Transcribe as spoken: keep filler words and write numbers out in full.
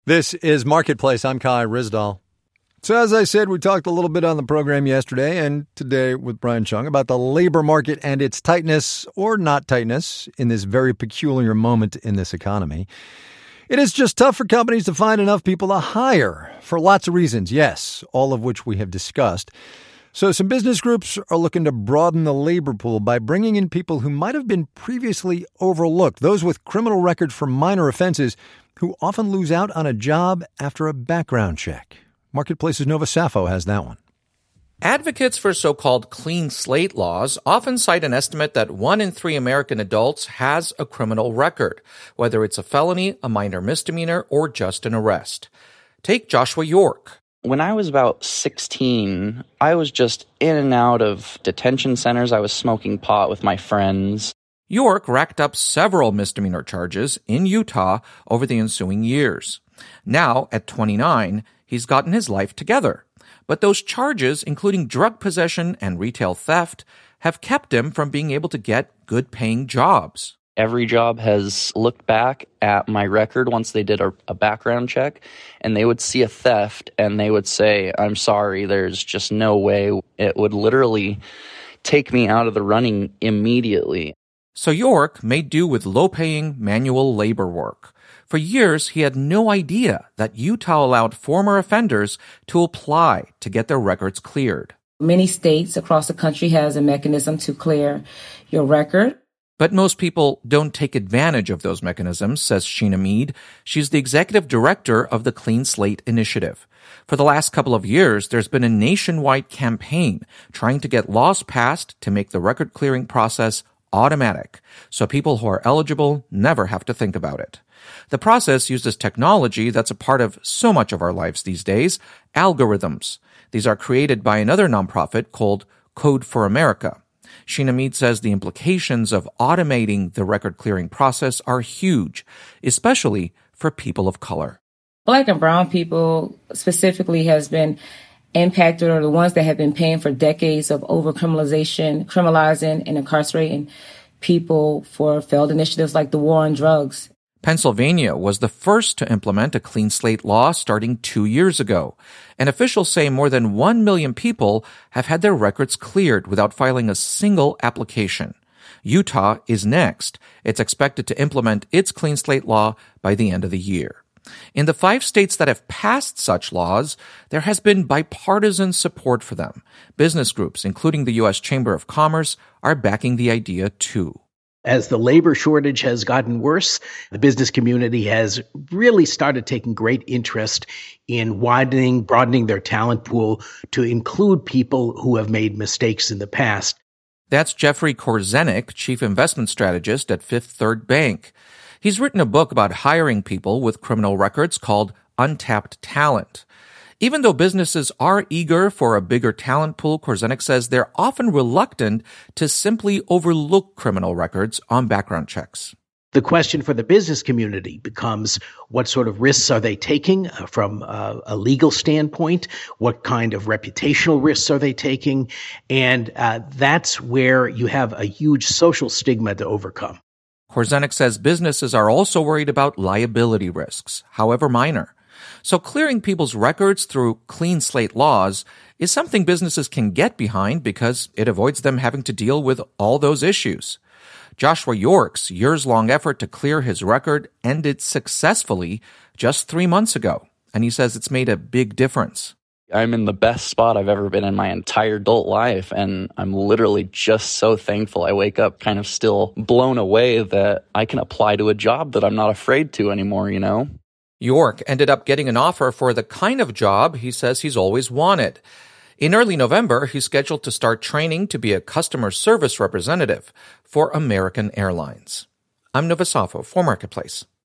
This is Marketplace. I'm Kai Ryssdal. So as I said, we talked a little bit on the program yesterday and today with Brian Chung about the labor market and its tightness or not tightness in this very peculiar moment in this economy. It is just tough for companies to find enough people to hire for lots of reasons, yes, all of which we have discussed. So some business groups are looking to broaden the labor pool by bringing in people who might have been previously overlooked, those with criminal records for minor offenses who often lose out on a job after a background check. Marketplace's Nova Safo has that one. Advocates for so-called clean slate laws often cite an estimate that one in three American adults has a criminal record, whether it's a felony, a minor misdemeanor, or just an arrest. Take Joshua York. When I was about sixteen, I was just in and out of detention centers. I was smoking pot with my friends. York racked up several misdemeanor charges in Utah over the ensuing years. Now, at twenty-nine, he's gotten his life together. But those charges, including drug possession and retail theft, have kept him from being able to get good-paying jobs. Every job has looked back at my record once they did a, a background check, and they would see a theft, and they would say, "I'm sorry, there's just no way." It would literally take me out of the running immediately. So York made do with low-paying manual labor work. For years, he had no idea that Utah allowed former offenders to apply to get their records cleared. Many states across the country has a mechanism to clear your record. But most people don't take advantage of those mechanisms, says Sheena Mead. She's the executive director of the Clean Slate Initiative. For the last couple of years, there's been a nationwide campaign trying to get laws passed to make the record clearing process automatic, so people who are eligible never have to think about it. The process uses technology that's a part of so much of our lives these days, algorithms. These are created by another nonprofit called Code for America. Sheena Mead says the implications of automating the record-clearing process are huge, especially for people of color. Black and brown people specifically has been impacted, or the ones that have been paying for decades of over-criminalization, criminalizing and incarcerating people for failed initiatives like the war on drugs. Pennsylvania was the first to implement a clean slate law starting two years ago. And officials say more than one million people have had their records cleared without filing a single application. Utah is next. It's expected to implement its clean slate law by the end of the year. In the five states that have passed such laws, there has been bipartisan support for them. Business groups, including the U S Chamber of Commerce, are backing the idea too. As the labor shortage has gotten worse, the business community has really started taking great interest in widening, broadening their talent pool to include people who have made mistakes in the past. That's Jeffrey Korzenik, chief investment strategist at Fifth Third Bank. He's written a book about hiring people with criminal records called Untapped Talent. Even though businesses are eager for a bigger talent pool, Korzenik says they're often reluctant to simply overlook criminal records on background checks. The question for the business community becomes, what sort of risks are they taking from a, a legal standpoint? What kind of reputational risks are they taking? And uh, that's where you have a huge social stigma to overcome. Korzenik says businesses are also worried about liability risks, however minor. So clearing people's records through clean slate laws is something businesses can get behind because it avoids them having to deal with all those issues. Joshua York's years-long effort to clear his record ended successfully just three months ago, and he says it's made a big difference. I'm in the best spot I've ever been in my entire adult life, and I'm literally just so thankful. I wake up kind of still blown away that I can apply to a job that I'm not afraid to anymore, you know? York ended up getting an offer for the kind of job he says he's always wanted. In early November, he's scheduled to start training to be a customer service representative for American Airlines. I'm Nova Safo for Marketplace.